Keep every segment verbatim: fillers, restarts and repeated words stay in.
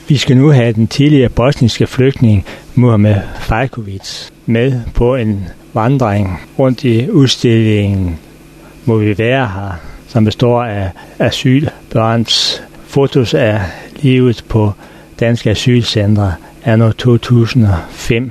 Vi skal nu have den tidligere bosniske flygtning Muhammed Fajković med på en vandring rundt i udstillingen Må vi være her, som består af asylbørns fotos af livet på danske asylcentre anno to tusind og fem,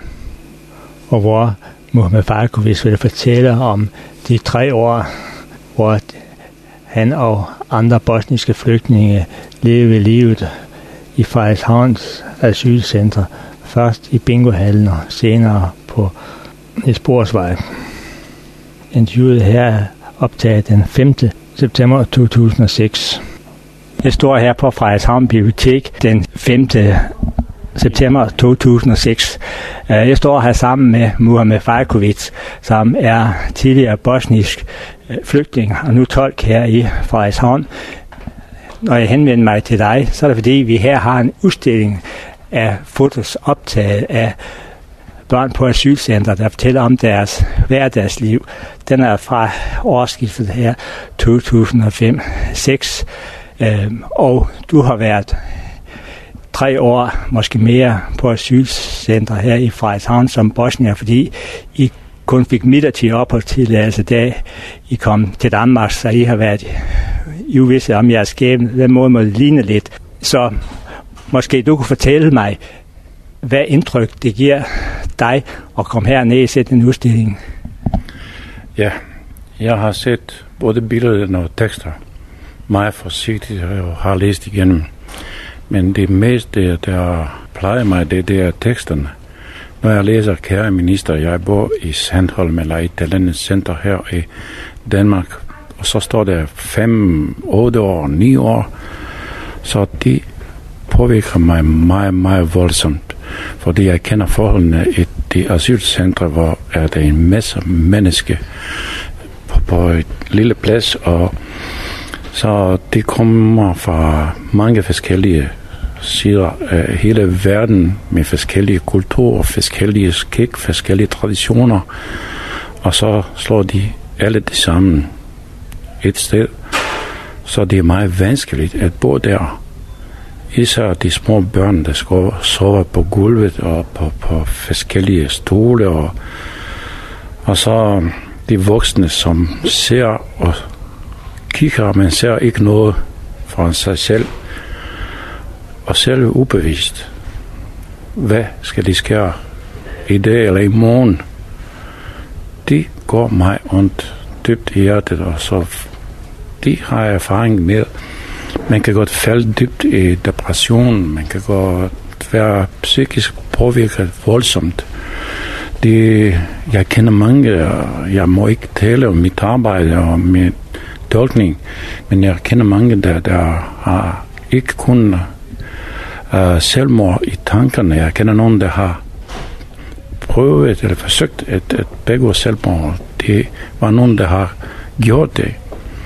og hvor Muhammed Fajković vil fortælle om de tre år, hvor han og andre bosniske flygtninge levede livet i Frederikshavns asylcentre, først i Bingohallen og senere på Sporsvej. Interviewet her er optaget den femte september to tusind og seks. Jeg står her på Frederikshavn Bibliotek den femte september to tusind og seks. Jeg står her sammen med Muhammed Fajković, som er tidligere bosnisk flygtning og nu tolk her i Frederikshavn. Når jeg henvender mig til dig, så er det fordi, vi her har en udstilling af fotos optaget af børn på asylcenter, der fortæller om deres hverdagsliv. Den er fra årsskiftet her to tusind og fem til seks, og du har været tre år, måske mere, på asylcenter her i Frederikshavn som bosnier, fordi I kun fik midlertidig opholdstilladelse, da I kom til Danmark, så I har været i uvished om jeres skæbne. Den måde må det ligne lidt. Så måske du kunne fortælle mig, hvad indtryk det giver dig at komme herned og sætte en udstilling. Ja, jeg har set både billeder og tekster meget forsigtigt og har læst igennem. Men det meste, der plejer mig, det, det er teksterne. Når jeg læser, kære minister, jeg bor i Sandholm eller i Talentets Center her i Danmark, og så står der fem, otte år, ni år, så de påvirker mig meget, meget voldsomt, fordi jeg kender forholdene i de asylcentre, hvor er der en masse mennesker på, på et lille plads, og så det kommer fra mange forskellige sider af hele verden med forskellige kulturer, forskellige skik, forskellige traditioner, og så slår de alle det sammen et sted, så det er meget vanskeligt at bo der. Især de små børn, der skal sove på gulvet og på, på forskellige stole, og, og så de voksne, som ser og kigger, men ser ikke noget fra sig selv, og selv ubevidst. Hvad skal de skære i dag eller i morgen? De går mig ondt dybt i hjertet, og så de har erfaring med. Man kan godt falde dybt i depression, man kan godt være psykisk påvirket voldsomt. Det, jeg kender mange, jeg må ikke tale om mit arbejde og mit tolkning, men jeg kender mange, der, der har ikke kun uh, selvmord i tankerne. Jeg kender nogen, der har prøvet eller forsøgt at, at begå selvmord. Det var nogen, der har gjort det.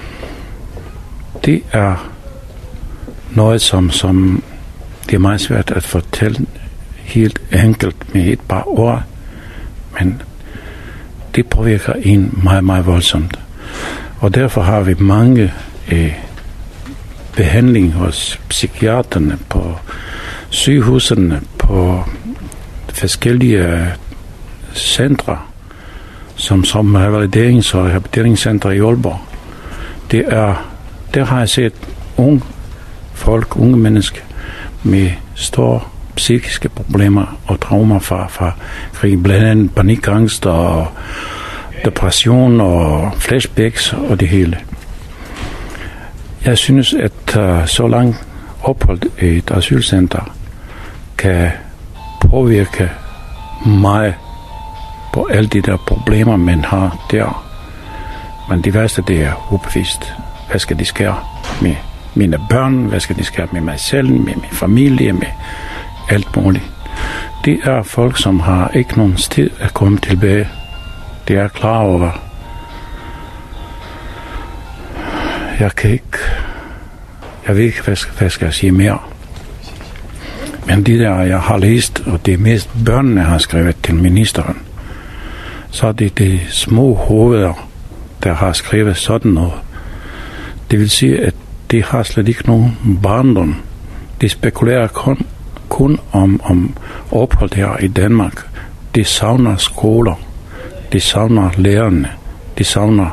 Det er noget, som, som det er meget svært at fortælle helt enkelt med et par ord, men det påvirker en meget, meget voldsomt. Og derfor har vi mange eh, behandling hos psykiaterne, på sygehusene, på forskellige centre, som, som revaliderings- og rehabiliteringscentre i Aalborg. Det er, der har jeg set unge folk, unge mennesker med store psykiske problemer og traumer fra, fra krig, blandt andet panikangst og depression og flashbacks og det hele. Jeg synes, at uh, så langt ophold i et asylcenter kan påvirke meget på alle de der problemer, man har der. Men det værste, det er ubevidst. Hvad skal de skære med mine børn? Hvad skal de skære med mig selv, med min familie, med alt muligt? Det er folk, som har ikke nogen sted at komme tilbage. Det er klar over. Jeg kan ikke, jeg ved ikke, hvad skal, hvad skal jeg sige mere. Men det der, jeg har læst, og det mest børnene har skrevet til ministeren, så er det de små hoveder, der har skrevet sådan noget. Det vil sige, at de har slet ikke nogen barndom. De spekulerer kun kun om, om ophold her i Danmark. De savner skoler, de savner lærerne, de savner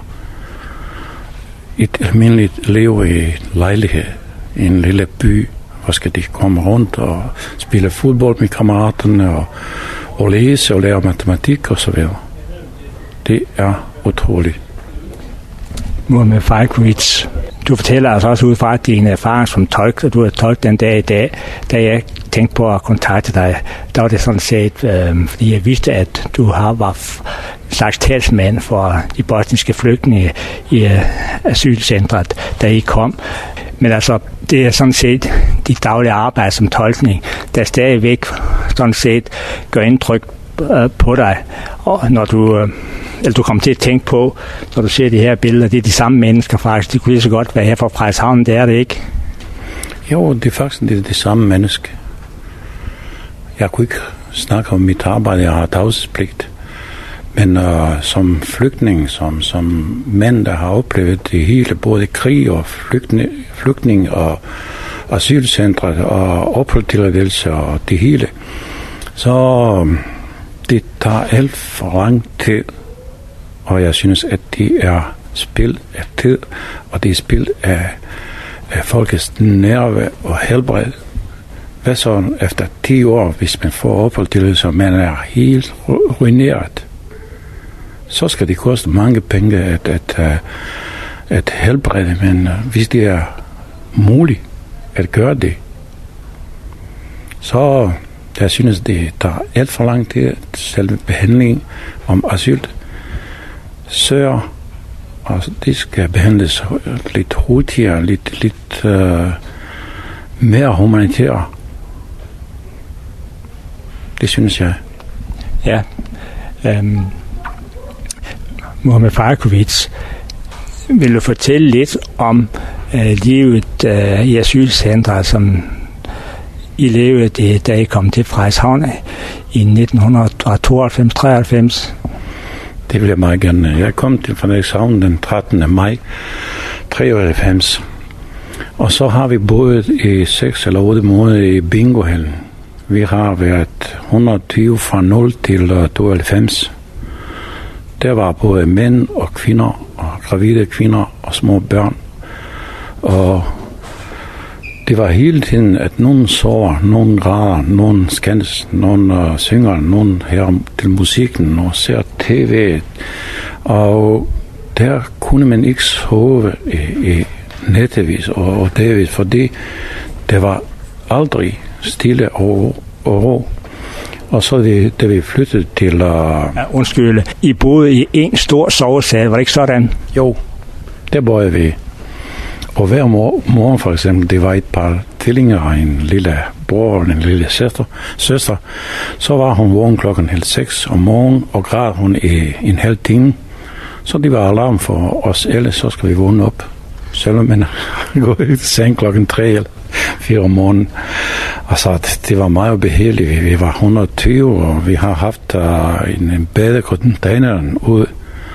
et almindeligt liv i en lejlighed, i en lille by, hvor skal de komme rundt og spille fodbold med kammeraterne og, og læse og lære matematik og så videre. Det er utroligt. Muhammed Falkovic, du fortæller altså også ud fra din erfaring som tolk, og du har tolket den dag i dag. Da jeg tænkte på at kontakte dig, der var det sådan set, øh, fordi jeg vidste, at du har været en slags talsmand for de bosniske flygtninge i øh, asylcentret, da I kom. Men altså, det er sådan set dit daglige arbejde som tolkning, der stadigvæk sådan set gør indtryk øh, på dig, og når du... Øh, eller du kommer til at tænke på, når du ser de her billeder, det er de samme mennesker faktisk. De kunne lige så godt være her fra Frederikshavn, det er det ikke? Jo, det er faktisk det, er det samme menneske. Jeg kunne ikke snakke om mit arbejde, jeg har tavshedspligt. Men uh, som flygtning, som, som mand, der har oplevet det hele, både krig og flygtning, flygtning og asylcentre og opholdstilladelse og det hele, så det tager alt for lang tid. Og jeg synes, at det er spil af tid, og det er spil af, af folkets nerve og helbred. Hvad så efter ti år, hvis man får opholdstilladelse, og man er helt ruineret, så skal det koste mange penge at, at, at helbrede, men hvis det er muligt at gøre det, så jeg synes, det tager alt for lang tid, selve behandling om asyl. Sør, og det skal behandles lidt hurtigere, lidt, lidt uh, mere humanitært. Det synes jeg. Ja. Um, Muhammed Falkovic, vil du fortælle lidt om uh, livet uh, i asylcentret, som I levede, da I kom til Frederikshavn i nitten tooghalvfems treoghalvfems? Det vil jeg meget gerne. Jeg kom til Frederikshavn den trettende maj treoghalvfems. Og så har vi boet i seks eller otte måneder i bingohallen. Vi har været et hundrede og tyve fra nul til tooghalvfems. Der var både mænd og kvinder, og gravide kvinder og små børn. Og det var hele tiden, at nogen sover, nogen græder, nogen skændes, nogen uh, synger, nogen hører til musikken og ser tv. Og der kunne man ikke sove i, i nettevis og, og dagvis, fordi det var aldrig stille og, og ro. Og så det, da vi flyttede til... Uh... Ja, undskyld, I boede i en stor sovesal, var det ikke sådan? Jo, der boede vi. Og hver morgen for eksempel, det var et par tvillinger og en lille bror og en lille søster, søster, så var hun vågen klokken halv seks om morgenen, og græd hun i en halv time. Så det var alarm for os alle, så skal vi vågne op. Selvom man går i seng klokken tre eller fire om morgenen. Og så det var meget behageligt. Vi var et hundrede og tyve, og vi har haft uh, en, en badecontainer ud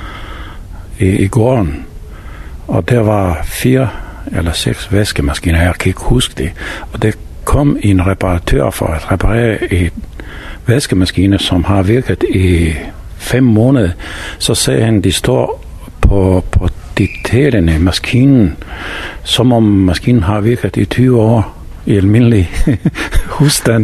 i, i gården. Og der var fire eller seks vaskemaskiner, jeg kan ikke huske det. Og der kom en reparatør for at reparere et vaskemaskine, som har virket i fem måneder. Så sagde han, de står på, på detaljerne i maskinen, som om maskinen har virket i tyve år i almindelig husstand.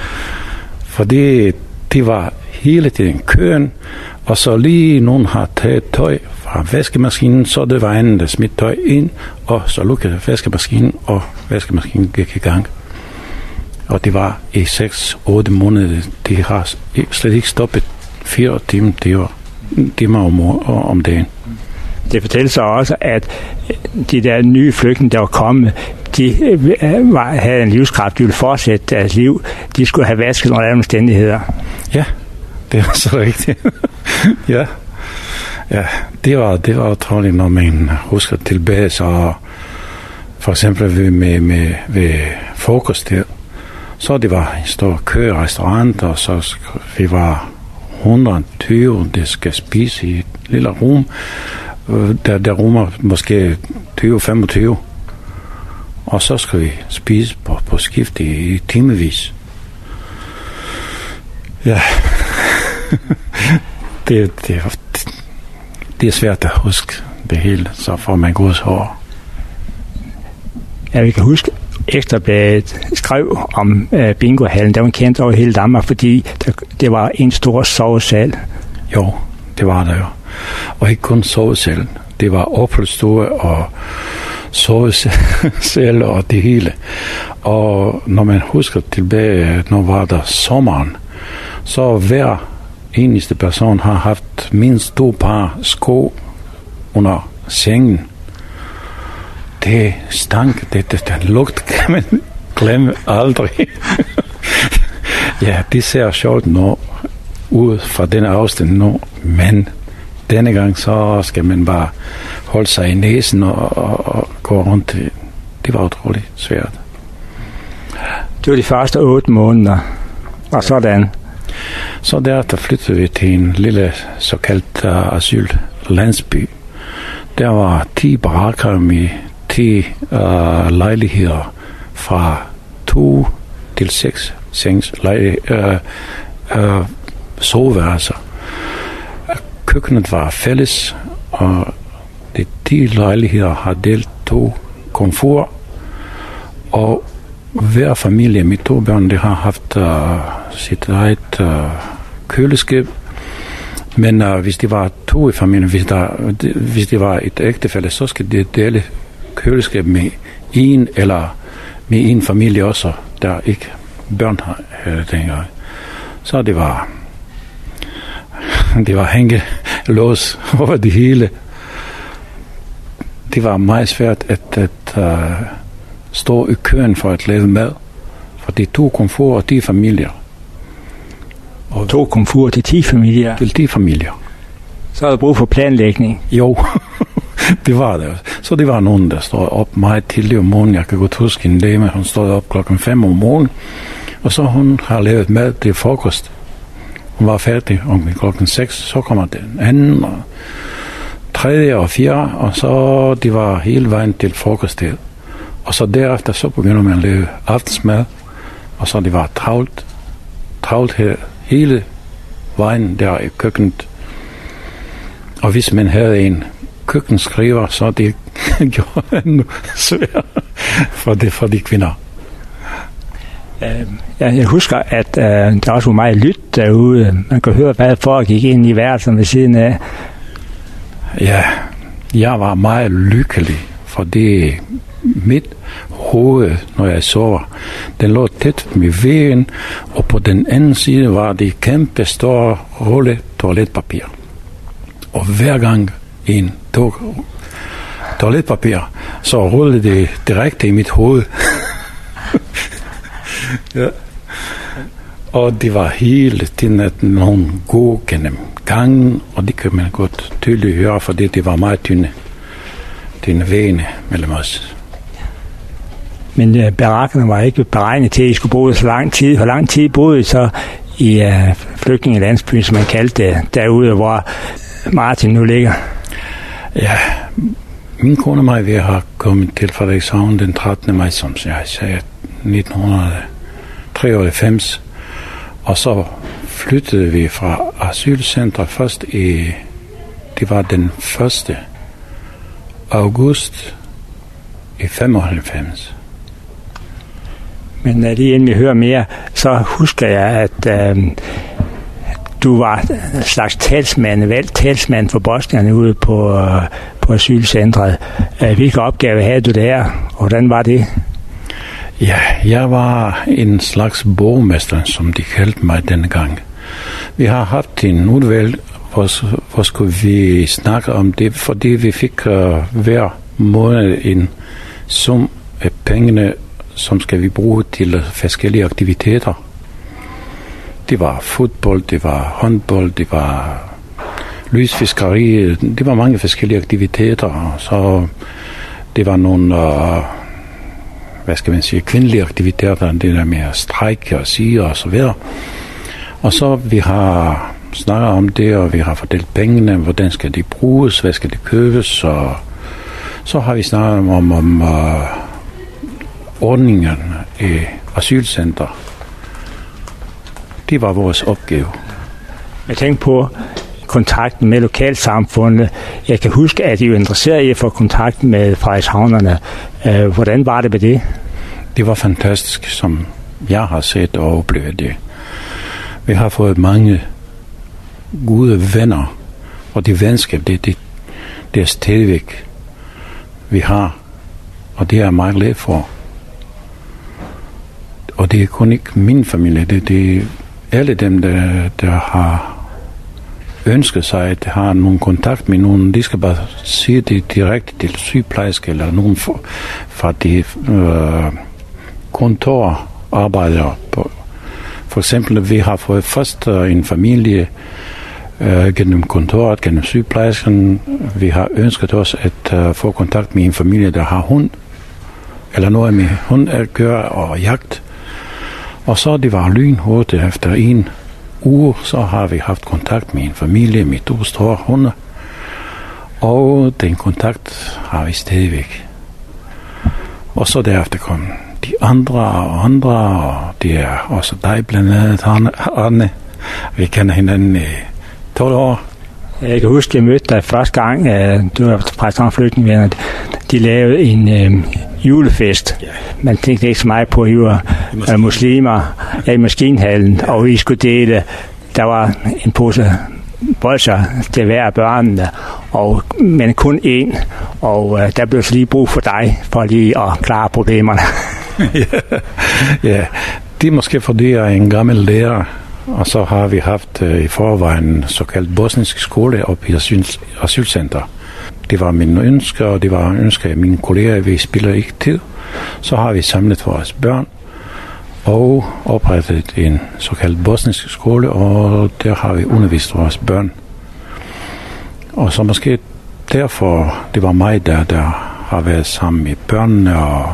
Fordi det var hele tiden køen, og så lige nogen har taget tøj fra vaskemaskinen, så det var anden, der smidt tøj ind, og så lukkede vaskemaskinen, og vaskemaskinen gik i gang. Og det var i seks otte måneder, de har slet ikke stoppet fire timer, timer om, om dagen. Det fortæller sig også, at de der nye flygtninge, der var kommet, de var, havde en livskraft, de ville fortsætte deres liv. De skulle have vasket under alle omstændigheder. Ja, det er så rigtigt. ja. ja, det var, det var utroligt, når man husker tilbage, så for eksempel ved, med, med, ved frokost der, så det var en stor kø restaurant, og så vi var et hundrede og tyve, der skal spise i et lille rum, der, der rummer måske tyve til femogtyve, og så skal vi spise på, på skift i, i timevis. Ja, det, det, det er svært at huske det hele, så får man godshår. Ja, vi kan huske, Ekstrabladet skrev om øh, bingohallen. Der var kendt over hele Danmark, fordi der, det var en stor sovesal. Jo, det var der jo. Og ikke kun sovesalen. Det var opholdsstue og sovesal og det hele. Og når man husker tilbage, når var der sommeren, så hver eneste person har haft mindst to par sko under sengen. Det stank, det, det, den lugt kan man glemme aldrig. Ja, det ser sjovt nu, ud fra den afstand nu, men denne gang så skal man bare holde sig i næsen og, og, og gå rundt. Det var utroligt svært. Det var de første otte måneder, og sådan. Så derefter flyttede vi til en lille såkaldt uh, asyllandsby. Der var ti barakker med ti uh, lejligheder fra to til seks sengs uh, uh, soveværelser. Køkkenet var fælles, og de ti lejligheder har delt to komfur, og hver familie med to børn, de har haft uh, sit eget uh, køleskab. Men uh, hvis det var to i familien, hvis, der, hvis det var et ægtefælle, så skal de dele køleskab med en eller med en familie også, der ikke børn havde dengang. Så det var det var hængelås over det hele. Det var meget svært at, at uh, stå i køen for at lave mad, for det er to komfur og ti familier. Og to komfur til ti familier? Til ti familier. Så er der brug for planlægning? Jo, det var det. Så det var nogen, der stod op meget tidligt om morgenen. Jeg kan godt huske en dame, hun stod op klokken fem om morgenen, og så hun har lavet mad til frokost. Hun var færdig om klokken seks, så kommer den anden, og tredje og fjerde, og så det var hele vejen til frokosttid. Og så derefter, så begynder man at lave aftensmad, og så det var travlt, travlt her, hele vejen der i køkkenet. Og hvis man havde en køkkenskriver, så det gjorde det endnu svært for, det, for de kvinder. Jeg husker, at uh, der også var meget lyt derude. Man kan høre, hvad der foregik ind i værelsen ved siden af. Ja, jeg var meget lykkelig, fordi mit hoved, når jeg sover, den lå tæt med væggen, og på den anden side var det kæmpe store rulle toiletpapir. Og hver gang en tog toiletpapir, så rullede det direkte i mit hoved. Ja. Og det var hele tiden, at nogen gå gennem gangen, og det kan man godt tydeligt høre, fordi det var meget tynde, tynde vægene mellem os. Men uh, barakkerne var ikke beregnet til, at I skulle bo så lang tid. Hvor lang tid boede I så i uh, flygtningelandsbyen, som man kaldte det, derude, hvor Martin nu ligger? Ja, min kone og mig, vi har kommet til Frederikshavn den trettende maj, som jeg sagde, nitten treoghalvfems, og så flyttede vi fra asylcentret først i, det var den første august i femoghalvfems. Men lige inden vi hører mere, så husker jeg, at øh, du var en slags talsmand, valgt talsmand for bosnierne ude på, øh, på asylcentret. Hvilke opgaver havde du der, og hvordan var det? Ja, jeg var en slags borgmester, som de kaldte mig denne gang. Vi har haft en udvalg, hvor, hvor skulle vi snakke om det, fordi vi fik uh, hver måned en sum af pengene, som skal vi bruge til forskellige aktiviteter. Det var fodbold, det var håndbold, det var lysfiskeri, det var mange forskellige aktiviteter, så det var nogle... Uh, hvad skal man sige, kvindelige aktiviteter, det der med at strække og sige og så videre. Og så vi har snakket om det, og vi har fordelt pengene, hvordan skal de bruges, hvad skal de købes, og så har vi snakket om, om uh, ordningen i asylcenter. det var vores opgave. Jeg tænker på kontakten med lokalsamfundet. Jeg kan huske, at I var interesseret i at få kontakt med Frederikshavnerne. Hvordan var det med det? Det var fantastisk, som jeg har set og oplevet det. Vi har fået mange gode venner, og det venskab, det, det, det er stadigvæk, vi har, og det er jeg meget glad for. Og det er kun ikke min familie, det, det er alle dem, der, der har ønsket sig, at har nogen kontakt med nogen, de skal bare sige det direkte til sygeplejerske, eller nogen for, fra de øh, kontorarbejdere. For eksempel, vi har fået først en familie øh, gennem kontoret, gennem sygeplejersken. Vi har ønsket os at øh, få kontakt med en familie, der har hund, eller noget med hund at gøre og jagt. Og så det var lynhurtigt efter en uge, så har vi haft kontakt med en familie med to store hunde. Og den kontakt har vi stadigvæk. Og så derefter kom de andre og andre, og det er også dig blandt andet, Arne. Vi kender hinanden i tolv år. Jeg kan huske, at jeg mødte dig første gang, du var fra Flygtningevenner. De lavede en øh, julefest. Yeah. Man tænkte ikke så meget på, at I var øh, muslimer i maskinhallen, og I skulle dele. Der var en pose bolser til hver af børnene, og, men kun én. Og øh, der blev så lige brug for dig, for lige at klare problemerne. Ja, yeah. Det er måske fordi, jeg er en gammel lærer. Og så har vi haft øh, i forvejen en såkaldt bosnisk skole op i asyl, asylcenter. Det var min ønske, og det var en ønske af mine kolleger, vi spiller ikke til. Så har vi samlet vores børn og oprettet en såkaldt bosnisk skole, og der har vi undervist vores børn. Og så måske derfor, det var mig, der, der har været sammen med børnene og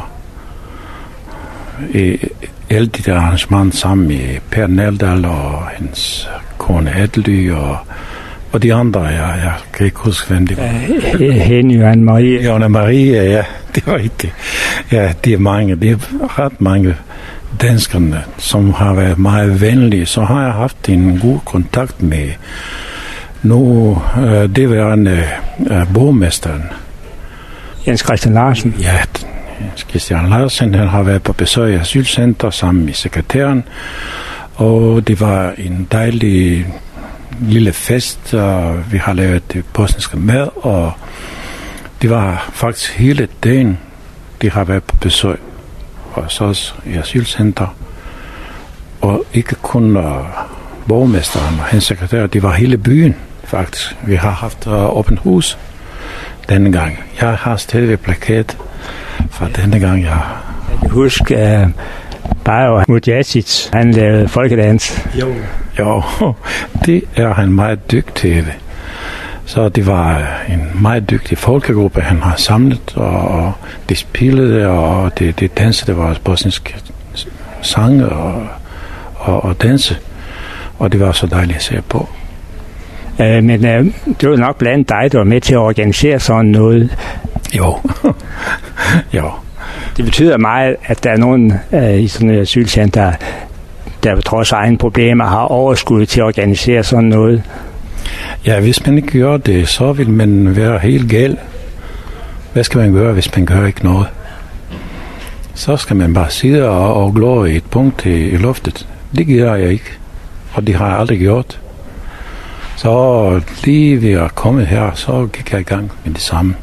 i, alle de der arrangementer sammen med Per Naldal og hans kone Adely og, og de andre, jeg, jeg kan ikke huske, hvem det var. Henny og Anne-Marie. Ja, Anne-Marie, ja, det var rigtigt. Ja, det er mange, det er ret mange danskerne, som har været meget venlige. Så har jeg haft en god kontakt med nu, øh, det var en øh, borgmesteren. Jens Christian Larsen. Ja, Christian Larsen, han har været på besøg i asylcenter sammen med sekretæren, og det var en dejlig lille fest, og vi har lavet det bosniske mad, og det var faktisk hele dagen, de har været på besøg hos os i asylcenter, og ikke kun uh, borgmesteren og hans sekretær, det var hele byen faktisk. Vi har haft uh, åbent hus denne gang. Jeg har stadig plakat fra denne gang, jeg... Jeg kan huske, at Bajo Mudjacic, han lavede folkedans. Jo. Jo, det er han meget dygtig til. Så det var en meget dygtig folkegruppe, han har samlet, og de spillede, og det, det dansede vores bosniske sange og, og, og danse. Og det var så dejligt at se på. Uh, men uh, det var nok blandt dig, der var med til at organisere sådan noget. Jo. Jo. Det betyder meget, at der er nogen uh, i sådan et asylcenter, der trods egen problemer har overskud til at organisere sådan noget. Ja, hvis man ikke gør det, så vil man være helt gal. Hvad skal man gøre, hvis man gør ikke noget? Så skal man bare sidde og, og glå i et punkt i, i luftet. Det gør jeg ikke, og det har jeg aldrig gjort. Så lige ved at komme her, så gik jeg i gang med det samme.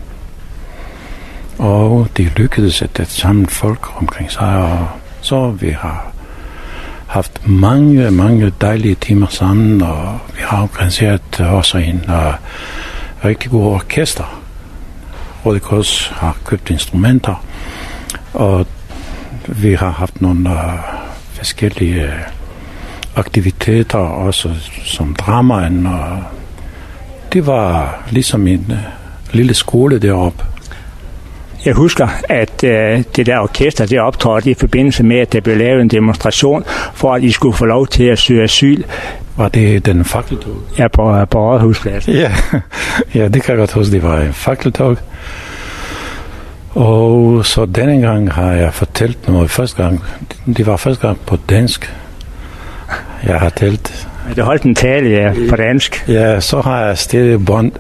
Og det lykkedes at samle folk omkring sig, og så vi har haft mange, mange dejlige timer sammen, og vi har organiseret også en uh, rigtig god orkester. Røde Kors har købt instrumenter, og vi har haft nogle uh, forskellige uh, aktiviteter, også som dramaen, og det var ligesom en uh, lille skole deroppe. Jeg husker, at øh, det der orkester, det optrådte i forbindelse med, at der blev lavet en demonstration, for at I skulle få lov til at søge asyl. Var det den fakkeltog? Ja, på, på Rådhuspladsen. Ja. Ja, det kan jeg godt huske, det var en fakkeltog. Og så denne gang har jeg fortalt noget første gang. Det var første gang på dansk. jeg har talt. Men du holdt en tale ja, på dansk? Ja, så har jeg stedet bånd.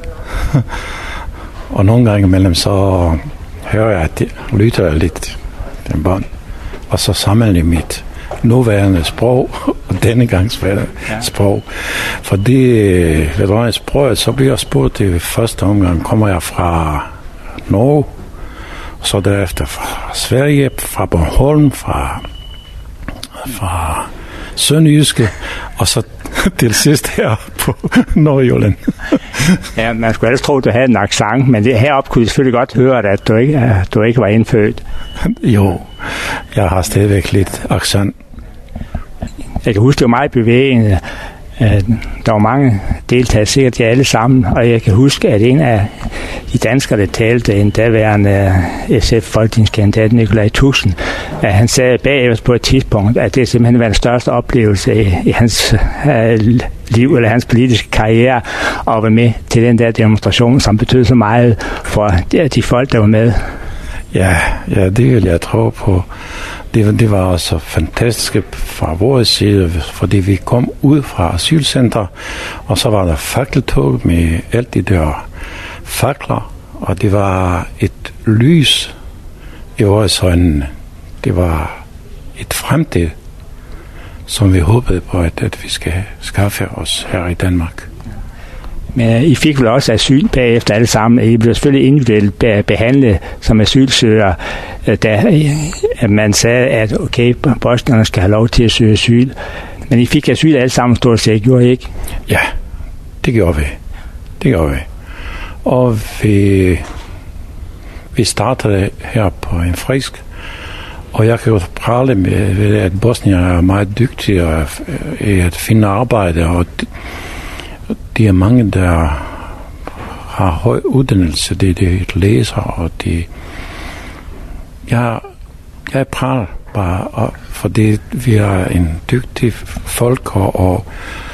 Og nogle gange imellem, så hører jeg, at det lytter jeg lidt den bånd. Og så sammenligner mit nuværende sprog og denne gangs sprog. Fordi ved du hvad, sproget, så bliver jeg spurgt i første omgang, kommer jeg fra Norge, og så derefter fra Sverige, fra Bornholm, fra, fra Sønderjyske, og så til sidst her på Nordjylland. Ja, man skulle ellers tro, at du havde en accent, men det, heroppe kunne jeg selvfølgelig godt høre, at du ikke, at du ikke var indfødt. Jo, jeg har stadigvæk lidt accent. Jeg kan huske, det var meget bevægende. Der var mange deltagere, sikkert de alle sammen, og jeg kan huske, at en af de danskere, der talte, en daværende S F-folketingskandidat Nikolaj Tuxen, at han sagde bagefter på et tidspunkt, at det simpelthen var den største oplevelse i, i hans uh, liv eller hans politiske karriere at være med til den der demonstration, som betød så meget for de, de folk, der var med. Ja, ja, det vil jeg tro på. Det, det var også fantastisk fra vores side, fordi vi kom ud fra asylcenter, og så var der fakkeltog med alt de der fakler, og det var et lys i vores øjne. Det var et fremtid, som vi håbede på, at, at vi skal skaffe os her i Danmark. Men I fik vel også asyl bagefter alle sammen. I blev selvfølgelig individuelt behandlet som asylsøgere, da man sagde, at okay, bosnierne skal have lov til at søge asyl. Men I fik asyl alle sammen stort set, gjorde I ikke? Ja, det gjorde vi. Det gjorde vi. Og vi, vi startede her på en frisk, og jeg kan jo prale med, at bosnierne er meget dygtige i at finde arbejde, og de er mange, der har høj uddannelse, de, de læser, og de... Jeg, jeg praler bare, fordi vi er en dygtig folk, og, og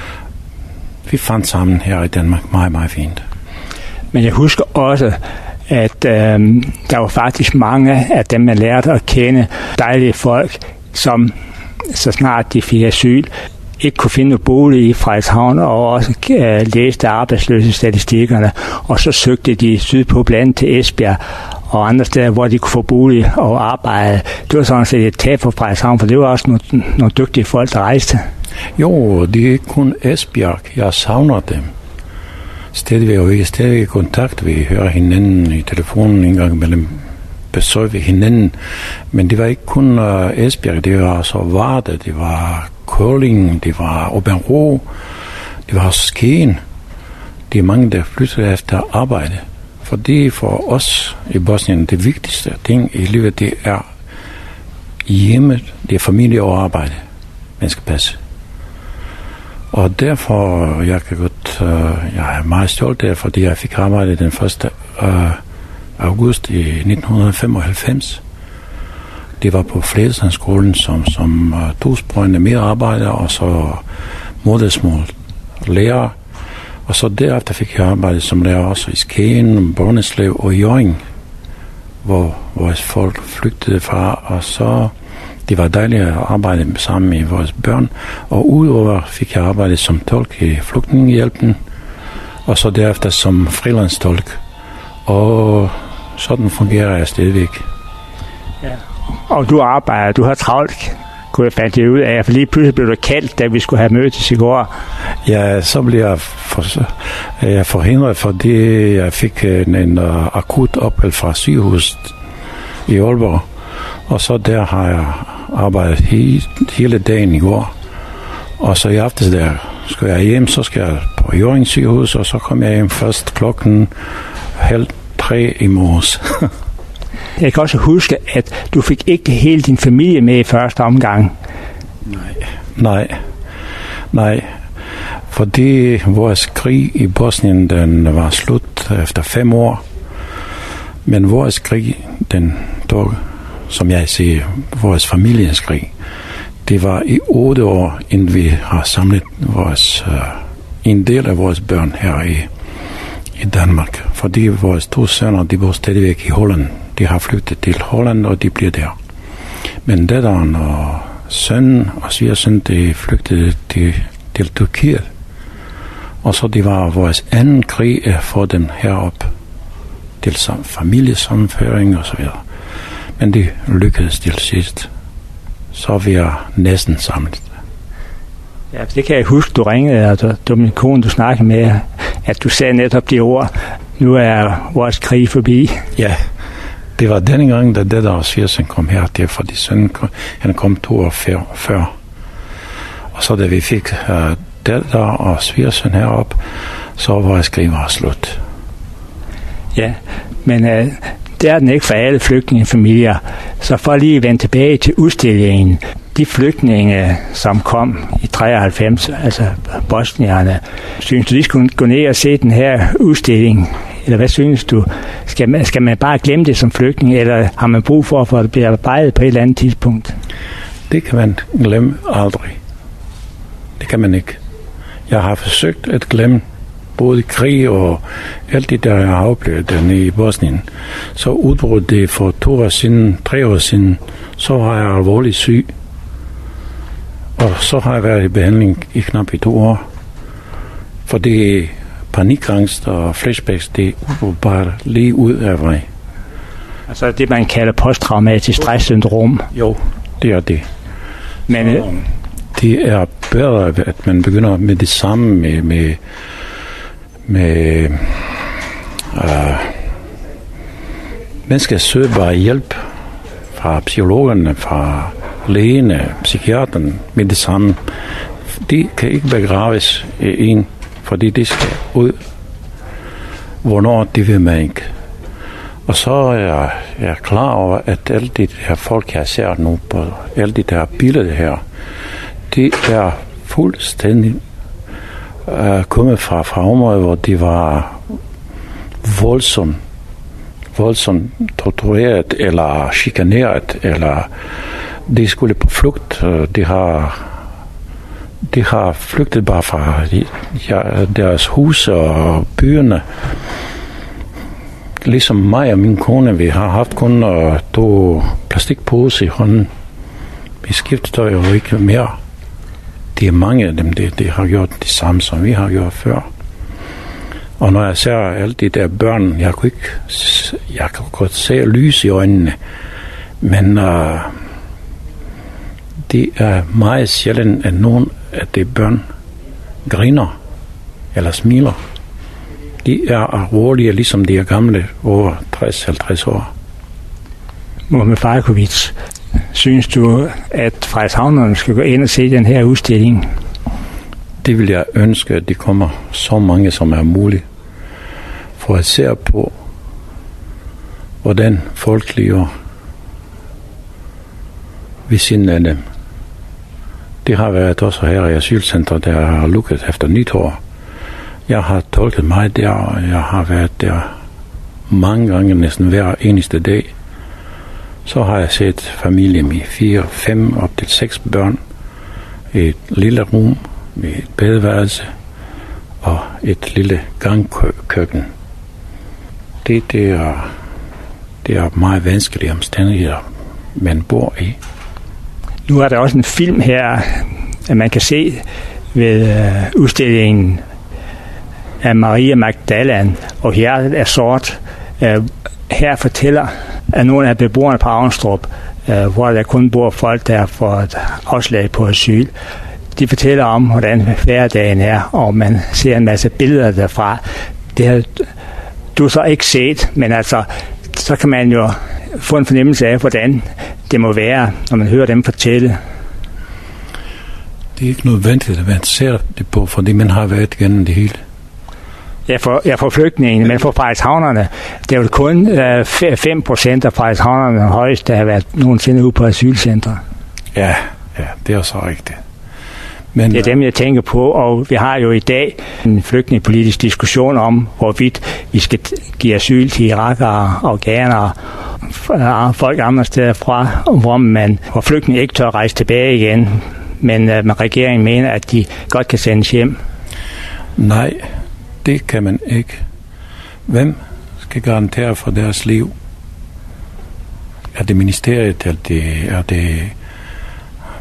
vi fandt sammen her i Danmark meget, meget fint. Men jeg husker også, at øh, der var faktisk mange af dem, man lærte at kende, dejlige folk, som så snart de fik asyl, ikke kunne finde bolig i Frederikshavn, og også uh, læste arbejdsløsestatistikkerne, og så søgte de sydpå blandt til Esbjerg og andre steder, hvor de kunne få bolig og arbejde. Det var sådan set et tab for Frederikshavn, for det var også nogle, nogle dygtige folk, der rejste. Jo, det er ikke kun Esbjerg. Jeg savner dem. Stadigvæk, og vi er stadigvæk i kontakt. Vi hører hinanden i telefonen en gang imellem. Besøger vi hinanden. Men det var ikke kun uh, Esbjerg. Det var også Varde, det var Kolding, det var Åbenrå, det var Skien. Det er mange, der flytter efter arbejde. Fordi for os i Bosnien, det vigtigste ting i livet, det er hjemmet, det er familie og arbejde, man skal passe. Og derfor, jeg kan godt, uh, jeg er meget stolt af, fordi jeg fik arbejde den første uh, august i nitten femoghalvfems. Det var på Flædesandskolen som, som uh, tosprøjende medarbejder, og så modersmål lærer. Og så derefter fik jeg arbejde som lærer også i Skien, Brønderslev og Hjørring, hvor vores folk flygtede fra, og så det var dejligt at arbejde sammen med vores børn. Og udover fik jeg arbejde som tolk i Flygtningehjælpen, og så derefter som freelance-tolk. Og sådan fungerer jeg stadigvæk. Ja. Og du arbejder, du har travlt, kunne jeg fandt det ud af, for lige pludselig blev du kaldt, da vi skulle have mødtes i går. Ja, så blev jeg, for, jeg forhindret, fordi jeg fik en, en uh, akut ophold fra sygehuset i Aalborg. Og så der har jeg arbejdet he, hele dagen i går. Og så i aftes der skal jeg hjem, så skal jeg på Hjørring sygehus, og så kom jeg hjem først klokken halv tre i morges. Jeg kan også huske, at du fik ikke hele din familie med i første omgang. Nej, nej, nej. Fordi vores krig i Bosnien, den var slut efter fem år. Men vores krig, den tog, som jeg siger, vores familiens krig, det var i otte år, inden vi har samlet vores, uh, en del af vores børn her i, i Danmark. Fordi vores to sønner, de bor stadigvæk i Holland. De har flyttet til Holland, og de bliver der. Men datteren og søn og svigersøn, de flygtede til, til Tyrkiet. Og så det var vores anden krig at få dem herop til familiesammenføring og så videre. Men det lykkedes til sidst. Så vi er næsten samlet. Ja, det kan jeg huske, du ringede, og du, min kone, du snakkede med, at du sagde netop de ord, nu er vores krig forbi. Ja, det var denne gang, da det der svigersøn kom her, det er fordi sønnen kom, han kom to år før. Og så da vi fik uh, det der og svigersøn herop, så var vores krig var slut. Ja, men uh, det er den ikke for alle flygtningefamilier. Så for lige at vende tilbage til udstillingen, de flygtninge, som kom i treoghalvfems, altså bosnierne, synes du, de skulle gå ned og se den her udstilling? Eller hvad synes du? Skal man, skal man bare glemme det som flygtning, eller har man brug for, for at det bliver arbejdet på et eller andet tidspunkt? Det kan man glemme aldrig. Det kan man ikke. Jeg har forsøgt at glemme både krig og alt det, der jeg har oplevet dernede i Bosnien. Så udbrød det for to år siden, tre år siden, så var jeg alvorligt syg. Og så har jeg været i behandling i knap i to år. For det panikangst og flashbacks, det er bare lige ud af mig. Altså det, man kalder posttraumatisk stresssyndrom. Jo, det er det. Men så, det er bedre, at man begynder med det samme med, med, med øh, man skal søge bare hjælp fra psykologerne, fra lægerne, psykiaterne med det samme. De kan ikke begraves i en, fordi det skal ud. Hvornår, det ved man ikke. Og så er jeg, jeg er klar over, at alle de her folk, jeg ser nu på alle de der billeder her, de er fuldstændig uh, kommet fra, fra områder, hvor de var voldsomt, voldsomt tortureret eller chikaneret, eller de skulle på flugt. De har, de har flygtet bare fra de, ja, deres huse og byerne. Ligesom mig og min kone, vi har haft kun uh, to plastikpose i hånden. Vi skifter jo ikke mere. Det er mange af dem, de, de har gjort det samme, som vi har gjort før. Og når jeg ser alle de der børn, jeg kunne ikke, jeg kan godt se lys i øjnene, men uh, det er meget sjældent, at nogen af de børn griner eller smiler. De er alvorlige, ligesom de er gamle, over tres til halvtreds år. Muhammed Fajkovic, synes du, at Frederikshavnerne skal gå ind og se den her udstilling? Det vil jeg ønske, at de kommer så mange, som er muligt, for at se på, hvordan folk lever ved siden af dem. Det har været også her i asylcentret, der har lukket efter nytår. Jeg har tolket mig der, og jeg har været der mange gange, næsten hver eneste dag. Så har jeg set familie med fire, fem, op til seks børn i et lille rum med et badeværelse og et lille gangkøkken. Det, det, er, det er meget vanskelige omstændigheder, man bor i. Nu er der også en film her, at man kan se ved øh, udstillingen af Maria Magdalene, og hjertet er sort. Øh, her fortæller at nogle af beboerne på Avnstrup, øh, hvor der kun bor folk, der får et afslag på asyl, de fortæller om, hvordan hverdagen er, og man ser en masse billeder derfra. Det har du så ikke set, men altså, så kan man jo få en fornemmelse af, hvordan det må være, når man hører dem fortælle. Det er ikke nødvendigt, at man ser det på, fordi man har været igennem det hele. Ja, for, ja, for flygtningene, men for Frederikshavnerne, det er jo kun øh, fem procent af Frederikshavnerne højst, der har været nogensinde ude på asylcentre. Ja, ja, det er så rigtigt. Men, det er dem, jeg tænker på, og vi har jo i dag en flygtningepolitisk diskussion om, hvorvidt vi skal give asyl til irakere, afghanere, folk andre steder fra, hvor man, hvor flygtninge ikke tør rejse tilbage igen, men uh, regeringen mener, at de godt kan sendes hjem. Nej, det kan man ikke. Hvem skal garantere for deres liv? Er det ministeriet, er det, er det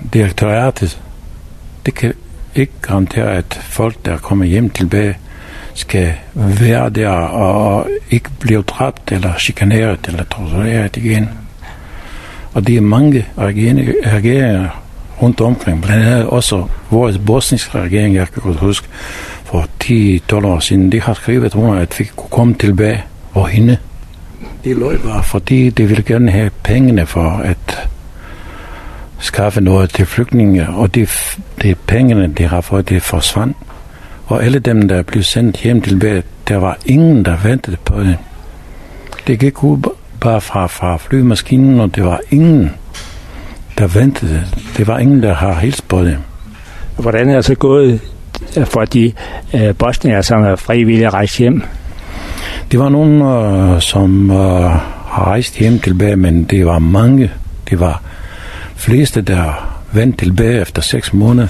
direktoratet, det kan ikke garantere, at folk, der kommer hjem tilbage, skal være der og ikke blive dræbt eller chikaneret eller tortureret igen. Og det er mange regeringer rundt omkring, blandt andet også vores bosniske regering, jeg kan godt huske, for ti tolv år siden, de har skrevet under, at vi kunne komme tilbage og hende. Det løg bare, fordi de ville gerne have pengene for at skaffe noget til flygtninge, og de, de pengene, de har fået, det forsvandt. Og alle dem, der blev sendt hjem tilbage, der var ingen, der ventede på det. Det gik ud bare fra, fra flymaskinen, og det var ingen, der ventede. Det var ingen, der har hilst på det. Hvordan er det så gået for de øh, bosnier, som er frivillige rejst hjem? Det var nogen, øh, som øh, har rejst hjem tilbage, men det var mange. Det var fleste, der vendte tilbage efter seks måneder.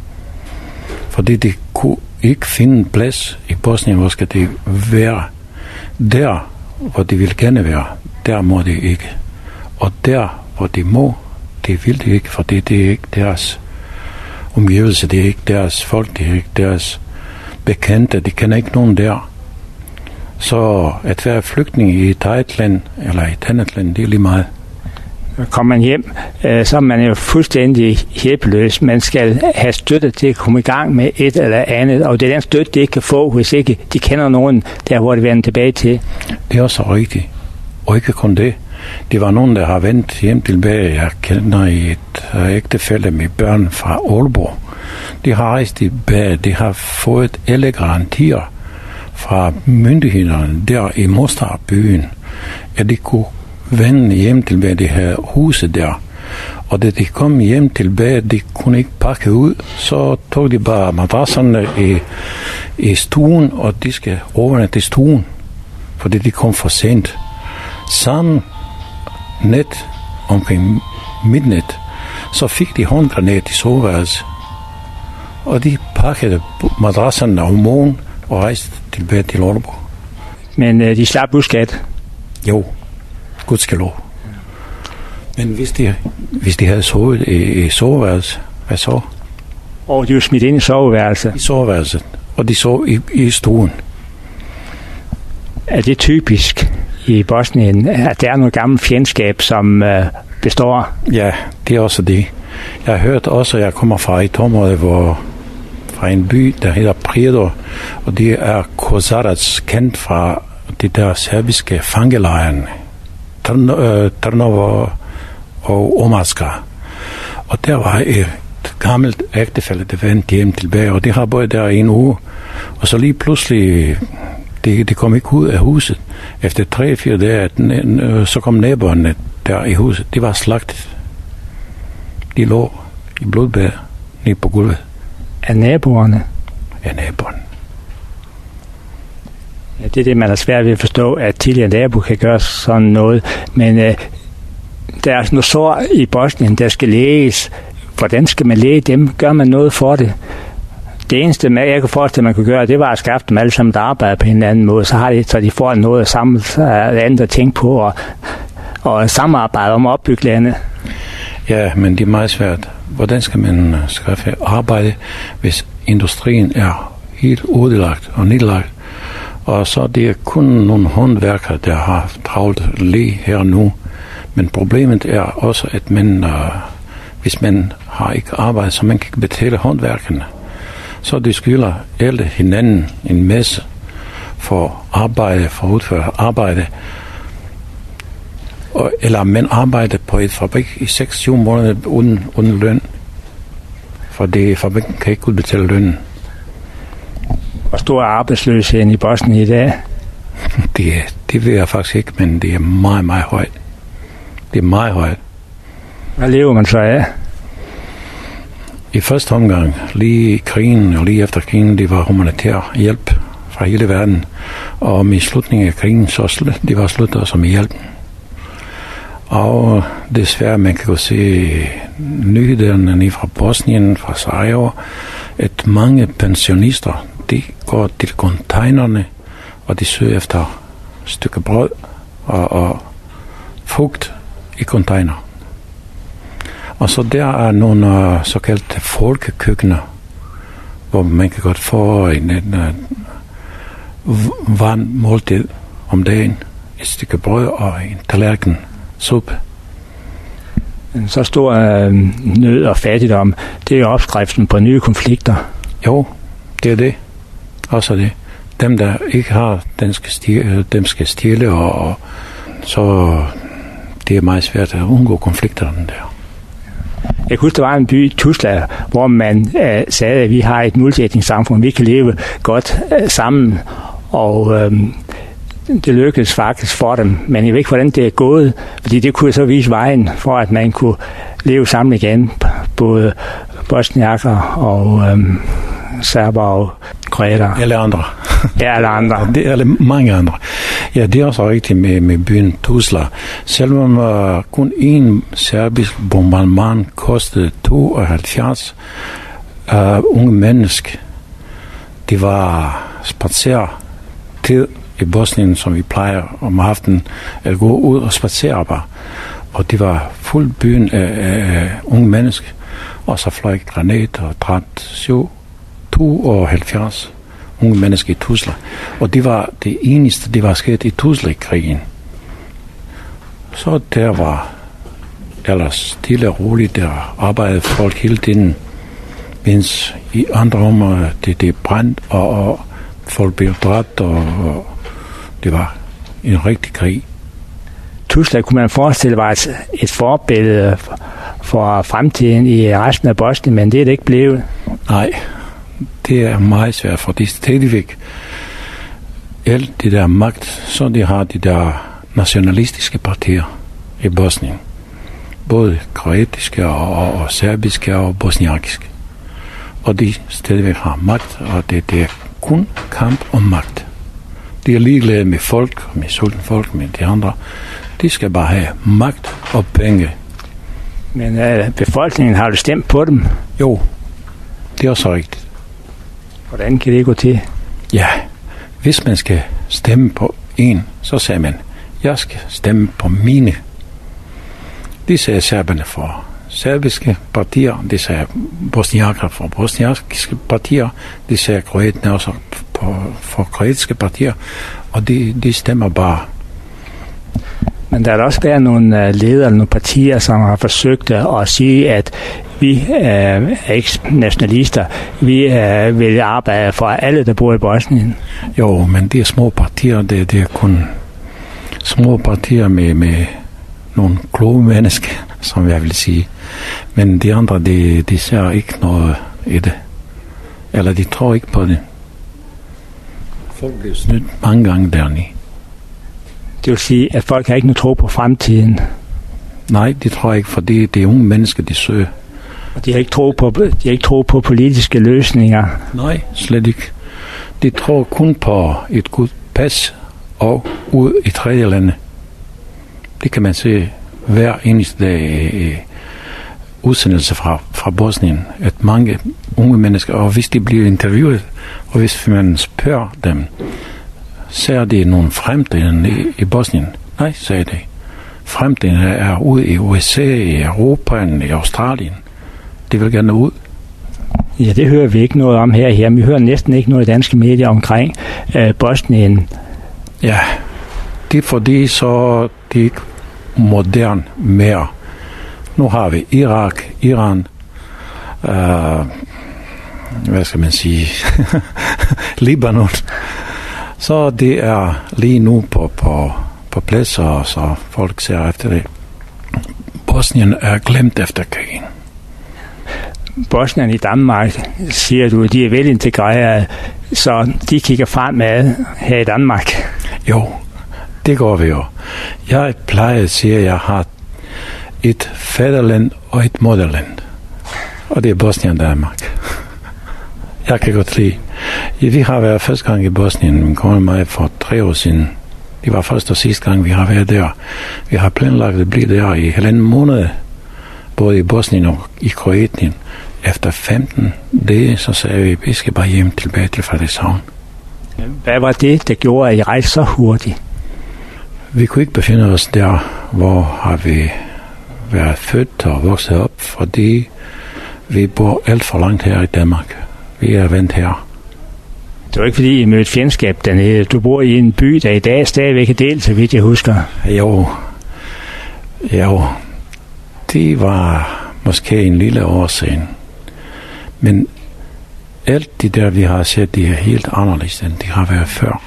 Fordi de kunne ikke finde plads i Bosnien, hvor skal de være. Der, hvor de vil gerne være, der må de ikke. Og der, hvor de må, det vil de ikke, fordi det er ikke deres omgivelse, det er ikke deres folk, det er ikke deres bekendte, de kender ikke nogen der. Så at være flygtning i et eget land, eller i et andet land, det er lige meget. Kommer man hjem, så er man jo fuldstændig hjælpeløs. Man skal have støtte til at komme i gang med et eller andet, og det er den støtte, de ikke kan få, hvis ikke de kender nogen der, hvor de vender tilbage til. Det er også rigtigt. Og ikke kun det. Det var nogen, der har vendt hjem tilbage. Jeg kender i et ægtefælle med børn fra Aalborg. De har rejst tilbage. De har fået alle garantier fra myndighederne der i Mostarbyen, at de kunne vende hjem tilbage. De havde huset der. Og da de kom hjem tilbage, de kunne ikke pakke ud. Så tog de bare madrasserne i, i stuen, og de skal overnatte i stuen, fordi de kom for sent. Samme net omkring midnat, så fik de håndgranat i soveværelset. Og de pakkede madrasserne om morgen og rejste tilbage til Aalborg. Men øh, de slap uskat? Jo, gudskelov. Men hvis de, hvis de havde sovet i, i soveværelset, hvad så? Og de var smidt ind i soveværelset? I soveværelset, og de sov i, i stuen. Er det typisk i Bosnien, at der er noget gammelt fjendskab, som øh, består? Ja, det er også det. Jeg har hørt også, at jeg kommer fra et område, hvor fra en by, der hedder Prijedor, og det er Kozarac, kendt fra de der serbiske fangelejren, Trnovo og Omarska. Og der var et gammelt ægtefælle, der vendte hjem tilbage, og de har boet der i en uge, og så lige pludselig, de, de kom ikke ud af huset. Efter tre, fire dage, så kom naboerne der i huset. De var slagtet. De lå i blodbad nede på gulvet. Af naboerne? Af naboerne. Ja, det er det, man er svært ved at forstå, at tidligere naboer kan gøre sådan noget. Men øh, der er noget sår i Bosnien, der skal læges. Hvordan skal man læge dem? Gør man noget for det? Det eneste, jeg kunne forestille, man kunne gøre, det var at skaffe dem alle sammen, der arbejder på en anden måde. Så har de, så de får noget at samle andet at tænke på og, og samarbejde om at opbygge landet. Ja, men det er meget svært. Hvordan skal man skaffe arbejde, hvis industrien er helt udelagt og nedlagt? Og så det er kun nogle håndværkere, der har travlt lige her nu. Men problemet er også, at man, uh, hvis man har ikke arbejde, så man kan ikke betale håndværkerne. Så de skylder alle hinanden en masse for arbejde, for at udføre arbejde. Og, eller man arbejder på et fabrik i seks syv måneder uden, uden løn. For det, fabrikken kan ikke udbetale lønnen. Hvor stor er arbejdsløsheden i Bosnien i dag? Det, det ved jeg faktisk ikke, men det er meget, meget højt. Det er meget højt. Hvad lever man så af? I første omgang, lige i krigen og lige efter krigen, det var humanitær hjælp fra hele verden. Og med slutningen af krigen, så slut, det var slut også med hjælp. Og desværre, man kan jo se nyhederne fra Bosnien, fra Sarajevo, at mange pensionister, de går til containerne, og de søger efter stykke brød og, og frugt i container. Og så der er nogle uh, såkaldte folkekøkkener, hvor man kan godt få en, en, en varm måltid om dagen. Et stykke brød og en tallerken suppe. Så stor øh, nød og fattigdom, det er jo opskriften på nye konflikter. Jo, det er det. Også det. Dem, der ikke har, dem skal stjæle, dem skal stjæle og, og så det er meget svært at undgå konflikterne der. Jeg husker, der var en by, Tuzla, hvor man øh, sagde, at vi har et multietnisk samfund, vi kan leve godt øh, sammen, og øh, det lykkedes faktisk for dem, men jeg ved ikke, hvordan det er gået, fordi det kunne så vise vejen for, at man kunne leve sammen igen, både bosniakker og øh, serber og kroater. Eller andre. Ja, eller andre. Det er mange andre. Ja, det er også rigtigt med, med byen Tuzla. Selvom uh, kun en serbisk bombardement kostede tooghalvfjerds uh, unge mennesker, det var spadsere til i Bosnien, som vi plejer om aftenen, at gå ud og spacere bare. Og det var fuld byen af, af unge mennesker, og så fløj granat og dræbt syv, tooghalvfjerds unge mennesker i Tuzla. Og det var det eneste, det var sket i Tuzla-krigen. Så der var ellers stille og roligt, der arbejdede folk hele tiden, mens i andre områder det, det brændt, og, og folk blev dræbt, og, og det var en rigtig krig. Tuzla kunne man forestille var et, et forbillede for fremtiden i resten af Bosnien, men det er det ikke blevet. Nej, det er meget svært, for det er stadigvæk alt det der magt, så de har de der nationalistiske partier i Bosnien. Både kroatiske og, og, og serbiske og bosniakiske. Og de stadigvæk har magt, og det, det er kun kamp om magt. De er ligeglade med folk, med sulten folk, med de andre. De skal bare have magt og penge. Men øh, befolkningen har jo stemt på dem. Jo, det er også rigtigt. Hvordan kan det gå til? Ja, hvis man skal stemme på en, så sagde man, jeg skal stemme på mine. Det sagde serberne for serbiske partier, det sagde bosniakker for bosniakiske partier, det sagde kroaterne også for, for kroatiske partier, og de, de stemmer bare. Men der er også været nogle ledere, nogle partier, som har forsøgt at sige, at vi er ikke nationalister, vi er, vil arbejde for alle, der bor i Bosnien. Jo, men det er små partier, det, det er kun små partier med, med nogle kloge mennesker, som jeg vil sige. Men de andre, de, de ser ikke noget i det. Eller de tror ikke på det. Folk bliver snydt mange gange dernede. Det vil sige, at folk har ikke noget tro på fremtiden. Nej, de tror ikke, fordi det er unge mennesker, de søger. Og de har ikke tro på, de har ikke tro på politiske løsninger. Nej, slet ikke. De tror kun på et godt pas og ud i tredje lande. Det kan man se hver eneste dag i udsendelse fra, fra Bosnien, at mange unge mennesker, og hvis de bliver interviewet, og hvis man spørger dem, ser de nogle fremtiden i, i Bosnien? Nej, sagde de. Fremtiden er ude i U S A, i Europa, i Australien. De vil gerne ud. Ja, det hører vi ikke noget om her, her. Vi hører næsten ikke noget i danske medier omkring øh, Bosnien. Ja, det er fordi, så det er ikke moderne mere. Nu har vi Irak, Iran, øh, hvad skal man sige, Libanon. Så det er lige nu på, på, på plads, og så folk ser efter det. Bosnien er glemt efter krigen. Bosnien i Danmark, siger du, de er velintegrerede, så de kigger fremad her i Danmark. Jo, det går vi jo. Jeg plejer at sige, at jeg har et fædreland og et moderland. Og det er Bosnien og Danmark. Jeg kan godt lide. Ja, vi har været første gang i Bosnien. Min kone og mig for tre år siden. Det var første og sidste gang, vi har været der. Vi har planlagt at blive der i halvanden måned. Både i Bosnien og i Kroatien. Efter femten dage, så sagde vi, at vi skal bare hjem tilbage til Frederikshavn. Hvad var det, der gjorde, at I rejste så hurtigt? Vi kunne ikke befinde os der, hvor har vi været født og vokset op, fordi vi bor alt for langt her i Danmark. Vi er vendt her. Det var ikke fordi, I mødte fjendskab dernede. Du bor i en by, der i dag stadigvæk er delt, så vidt jeg husker. Jo, jo. Det var måske en lille årsag. Men alt det der, vi har set, det er helt anderledes, end det har været før.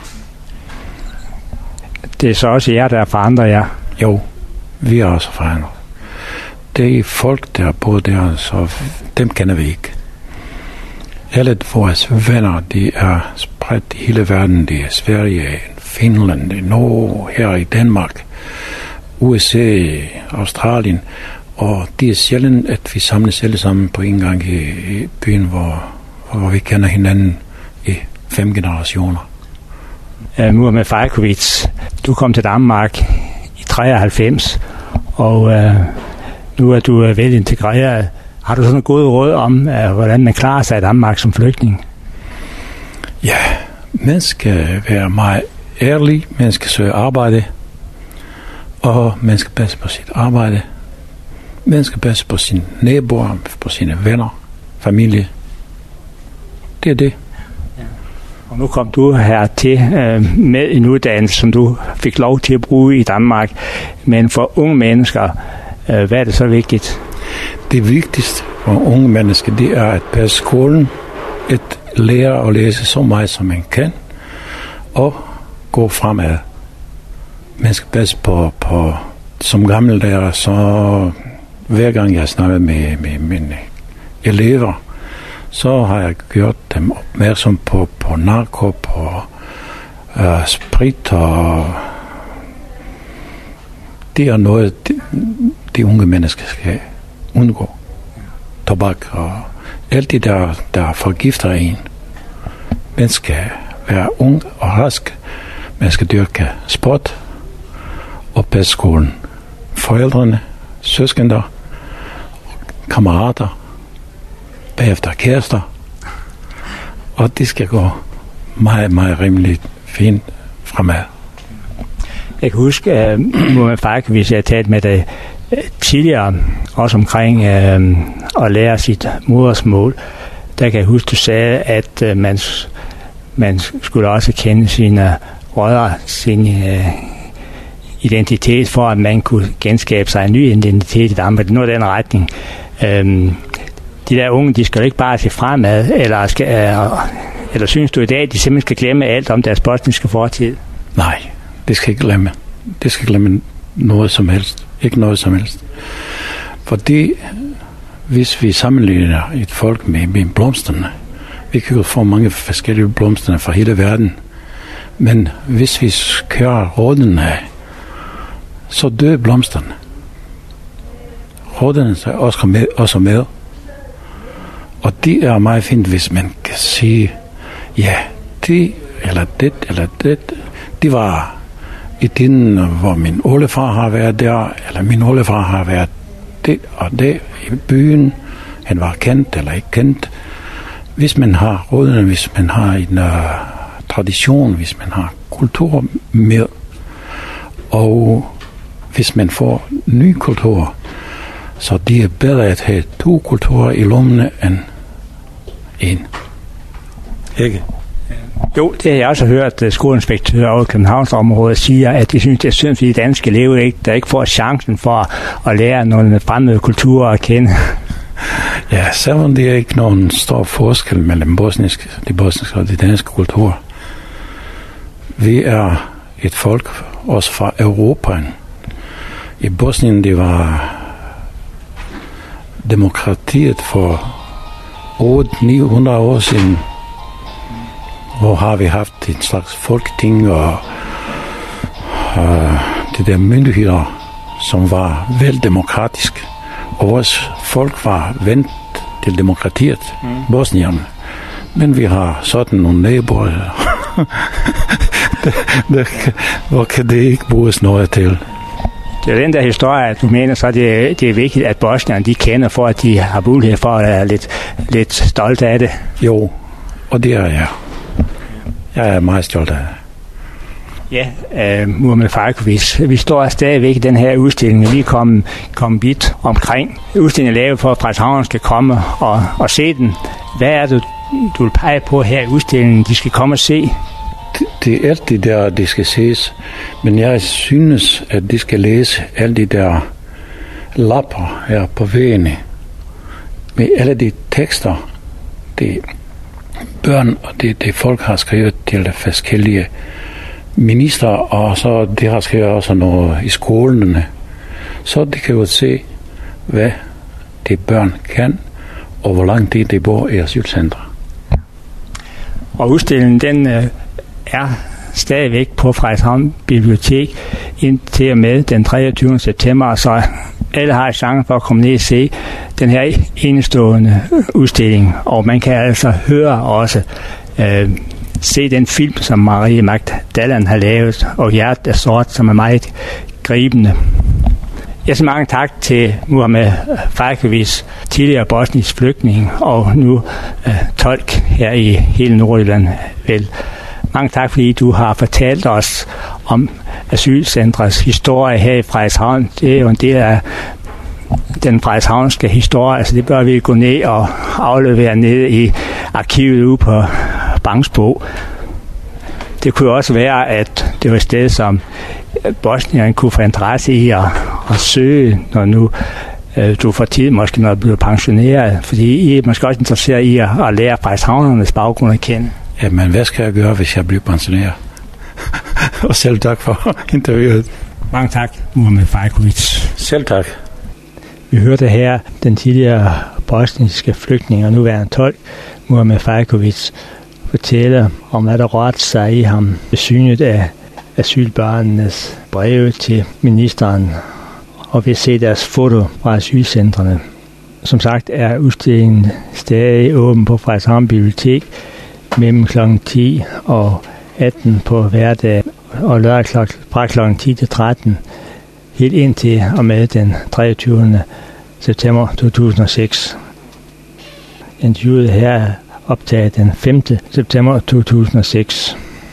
Det er så også jer, der forandrer jer? Jo, vi er også forandret. Det er folk, der bor der, så dem kender vi ikke. Alle vores venner, de er spredt i hele verden. Det er Sverige, Finland, det er Norge, her i Danmark, U S A, Australien. Og det er sjældent, at vi samles alle sammen på en gang i, i byen, hvor, hvor vi kender hinanden i fem generationer. Uh, Muhammed Fajkovic, du kom til Danmark i treoghalvfems, og uh, nu er du uh, vel integreret. Har du sådan en god råd om, uh, hvordan man klarer sig i Danmark som flygtning? Ja, man skal være meget ærlig, man skal søge arbejde, og man skal passe på sit arbejde. Man skal passe på sine naboer, på sine venner, familie. Det er det. Ja. Og nu kom du her til øh, med en uddannelse, som du fik lov til at bruge i Danmark. Men for unge mennesker, øh, hvad er det så vigtigt? Det vigtigste for unge mennesker, det er at passe skolen, at lære at læse så meget, som man kan, og gå fremad. Man skal passe på, på som gammel lærer, så hver gang jeg snakker med, med mine elever, så har jeg gjort dem opmærksom på, på narko, på uh, sprit, og det er noget, de, de unge mennesker skal undgå. Tobak og alt det, der, der forgifter en. Man skal være ung og rask. Man skal dyrke sport og passe skolen. Forældrene, søskender, kammerater, bagefter kærester, og det skal gå meget, meget rimeligt fint fremad. Jeg kan huske, at Muhammed Fajkovic har talt med dig tidligere, også omkring øh, at lære sit modersmål. Der kan jeg huske, du sagde, at øh, man, man skulle også kende sine rødder, sin øh, identitet, for at man kunne genskabe sig en ny identitet i Danmark. Det er noget af den retning. Øhm, de der unge, de skal jo ikke bare se fremad, eller, skal, øh, eller synes du i dag, at de simpelthen skal glemme alt om deres bosniske fortid? Nej, det skal ikke glemme. Det skal glemme noget som helst. Ikke noget som helst. Fordi hvis vi sammenligner et folk med, med blomsterne, vi kan jo få mange forskellige blomster fra hele verden, men hvis vi kører rådene af, så dør blomsterne. Rådene er også med, også med. Og det er meget fint, hvis man kan sige, ja, det eller det eller det, det var i tiden, hvor min oldefar har været der, eller min oldefar har været det og det i byen. Han var kendt eller ikke kendt. Hvis man har rådene, hvis man har en uh, tradition, hvis man har kultur med, og hvis man får ny kultur, så det er bedre at have to kulturer i lommene end en. Ikke? Jo, det har jeg også hørt, at skoleinspektører over Københavnsområdet siger, at de synes, det er synd, fordi de danske elever ikke, der ikke får chancen for at lære nogle fremmede kulturer at kende. Ja, selvom det er ikke nogen stor forskel mellem bosniske, de bosniske og de danske kulturer. Vi er et folk også fra Europa. I Bosnien, det var demokratiet for otte til ni hundrede år siden, hvor har vi haft en slags folketing og øh, det der myndigheder, som var vel demokratisk. Og vores folk var vendt til demokratiet, mm. Bosnien. Men vi har sådan nogle naboer, hvor kan det ikke bruges noget til. Det er den der historie, at du mener, så det, det er vigtigt, at bosnierne de kender, for at de har mulighed for at være lidt, lidt stolte af det. Jo, og det er jeg. Jeg er meget stolt af det. Ja, uh, Muhammed Fajkovic. Vi står stadigvæk i den her udstilling. Vi er kommet, kommet vidt omkring. Udstillingen er lavet for, at Frederikshavn skal komme og, og se den. Hvad er det, du vil pege på her i udstillingen, de skal komme og se? Det, det er alt det der, de skal ses. Men jeg synes, at de skal læse alle de der lapper her på væggene. Med alle de tekster, det børn og det, det folk har skrevet til de forskellige minister, og så de har skrevet også noget i skolerne. Så de kan jo se, hvad de børn kan, og hvor lang tid de bor i asylcentre. Og udstillingen, den øh, er stadigvæk på Frederikshavn Bibliotek indtil og med den treogtyvende september, så alle har chance for at komme ned og se den her enestående udstilling. Og man kan altså høre også øh, se den film, som Marie Magdalene har lavet, og Hjertet er sort, som er meget gribende. Jeg siger mange tak til Muhammed Fajkovic, tidligere bosnisk flygtning og nu øh, tolk her i hele Nordjylland. Vel, mange tak, fordi du har fortalt os om asylcentrets historie her i Frederikshavn. Det er jo en del af den frederikshavnske historie, altså det bør vi gå ned og aflevere ned i arkivet ude på Bangsbo. Det kunne også være, at det var et sted, som bosnierne kunne få interesse i at, at søge, når nu øh, du får tid, måske når du bliver pensioneret, fordi I er måske også interesseret i at, at lære frederikshavnernes baggrund at kende. Jamen, hvad skal jeg gøre, hvis jeg bliver pensioneret? Og selv tak for interviewet. Mange tak, Muhammed Fajkovic. Selv tak. Vi hørte her den tidligere bosniske flygtning og nuværende tolk, Muhammed Fajkovic, fortæller om, hvad der rørte sig i ham ved synet af asylbørnenes breve til ministeren, og vi ser deres foto fra asylcentrene. Som sagt er udstillingen stadig åben på Frederikshavn Bibliotek mellem klokken ti og atten på hverdag, og lørdag fra klokken ti til tretten, helt indtil og med den treogtyvende september to tusind og seks. Interviewet her er optaget den femte september to tusind og seks.